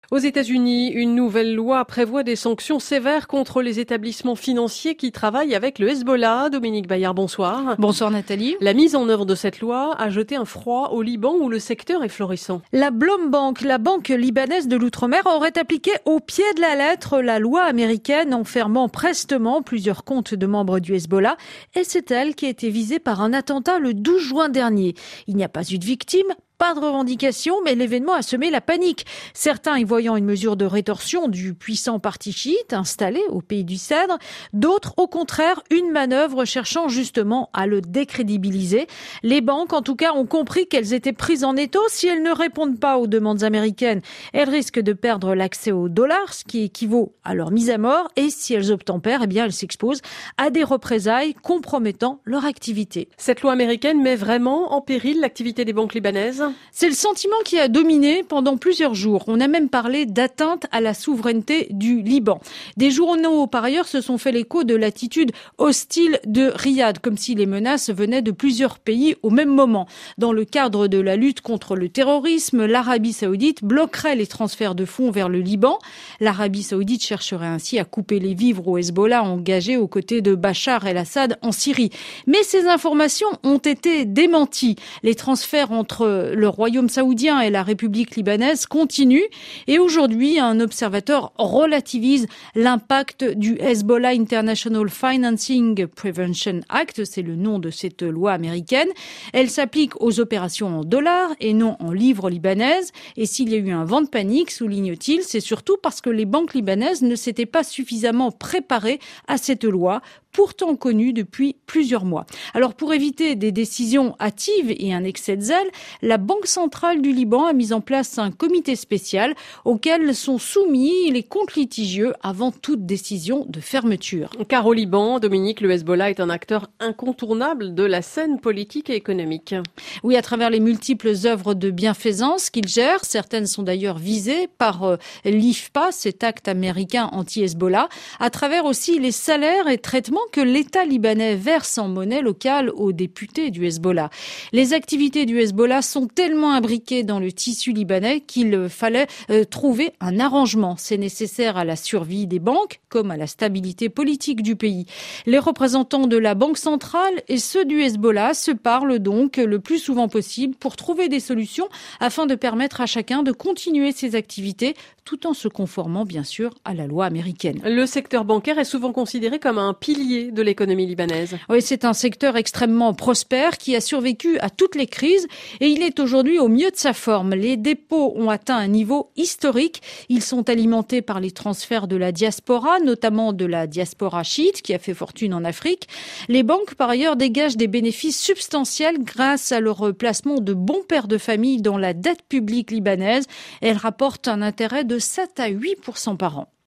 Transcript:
Aux États-Unis, une nouvelle loi prévoit des sanctions sévères contre les établissements financiers qui travaillent avec le Hezbollah. Dominique Bayard, bonsoir. Bonsoir Nathalie. La mise en œuvre de cette loi a jeté un froid au Liban où le secteur est florissant. La Blombank, la banque libanaise de l'outre-mer, aurait appliqué au pied de la lettre la loi américaine en fermant prestement plusieurs comptes de membres du Hezbollah. Et c'est elle qui a été visée par un attentat le 12 juin dernier. Il n'y a pas eu de victime. Pas de revendication, mais l'événement a semé la panique. Certains y voyant une mesure de rétorsion du puissant parti chiite installé au pays du Cèdre, d'autres au contraire une manœuvre cherchant justement à le décrédibiliser. Les banques en tout cas ont compris qu'elles étaient prises en étau. Si elles ne répondent pas aux demandes américaines, elles risquent de perdre l'accès au dollar, ce qui équivaut à leur mise à mort. Et si elles obtempèrent, eh bien elles s'exposent à des représailles compromettant leur activité. Cette loi américaine met vraiment en péril l'activité des banques libanaises ? C'est le sentiment qui a dominé pendant plusieurs jours. On a même parlé d'atteinte à la souveraineté du Liban. Des journaux, par ailleurs, se sont fait l'écho de l'attitude hostile de Riyad, comme si les menaces venaient de plusieurs pays au même moment. Dans le cadre de la lutte contre le terrorisme, l'Arabie saoudite bloquerait les transferts de fonds vers le Liban. L'Arabie saoudite chercherait ainsi à couper les vivres au Hezbollah engagé aux côtés de Bachar el-Assad en Syrie. Mais ces informations ont été démenties. Les transferts entre le Royaume saoudien et la République libanaise continuent. Et aujourd'hui, un observateur relativise l'impact du Hezbollah International Financing Prevention Act. C'est le nom de cette loi américaine. Elle s'applique aux opérations en dollars et non en livres libanaises. Et s'il y a eu un vent de panique, souligne-t-il, c'est surtout parce que les banques libanaises ne s'étaient pas suffisamment préparées à cette loi, pourtant connue depuis plusieurs mois. Alors pour éviter des décisions hâtives et un excès de zèle, la Banque centrale du Liban a mis en place un comité spécial auquel sont soumis les comptes litigieux avant toute décision de fermeture. Car au Liban, Dominique, le Hezbollah est un acteur incontournable de la scène politique et économique. Oui, à travers les multiples œuvres de bienfaisance qu'il gère, certaines sont d'ailleurs visées par l'IFPA, cet acte américain anti-Hezbollah, à travers aussi les salaires et traitements que l'État libanais verse en monnaie locale aux députés du Hezbollah. Les activités du Hezbollah sont tellement imbriquées dans le tissu libanais qu'il fallait trouver un arrangement. C'est nécessaire à la survie des banques comme à la stabilité politique du pays. Les représentants de la Banque centrale et ceux du Hezbollah se parlent donc le plus souvent possible pour trouver des solutions afin de permettre à chacun de continuer ses activités tout en se conformant bien sûr à la loi américaine. Le secteur bancaire est souvent considéré comme un pilier de l'économie libanaise. Oui, c'est un secteur extrêmement prospère qui a survécu à toutes les crises et il est aujourd'hui au mieux de sa forme. Les dépôts ont atteint un niveau historique. Ils sont alimentés par les transferts de la diaspora, notamment de la diaspora chiite qui a fait fortune en Afrique. Les banques, par ailleurs, dégagent des bénéfices substantiels grâce à leur placement de bons pères de famille dans la dette publique libanaise. Elles rapportent un intérêt de 7 à 8% par an.